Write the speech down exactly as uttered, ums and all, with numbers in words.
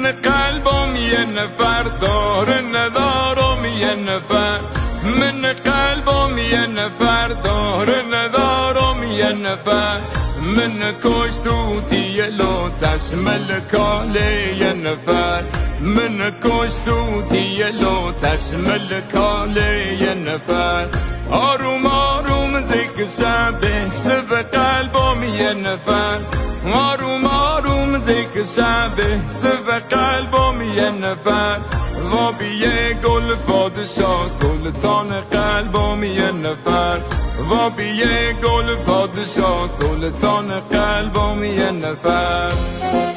من قلبم یه نفر داره ندارم یه نفر من قلبم یه نفر داره ندارم یه نفر من کشتوتی لوتش ملکاله یه نفر من کشتوتی لوتش ملکاله یه نفر آروم آروم ذکر شب بهست به قلبم یه نفر آروم آروم ذکر شب بهست به قلبم یه نفر وابیه گل پادشاه سلطان قلبم یه نفر وابیه گل پادشاه سلطان قلبم یه نفر